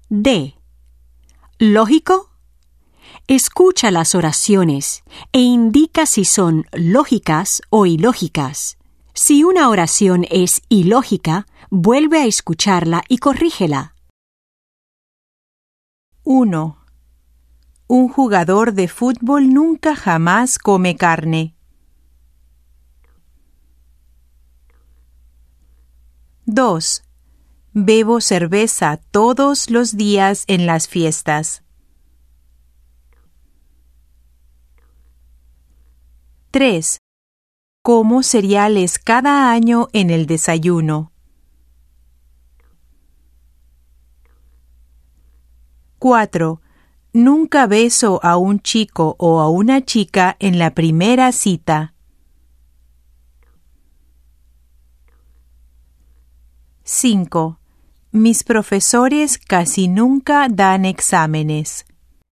D. ¿Lógico? Escucha las oraciones e indica si son lógicas o ilógicas. Si una oración es ilógica, vuelve a escucharla y corrígela. 1. Un jugador de fútbol nunca jamás come carne. 2. Bebo cerveza todos los días en las fiestas. 3. Como cereales cada año en el desayuno. 4. Nunca beso a un chico o a una chica en la primera cita. 5. Mis profesores casi nunca dan exámenes.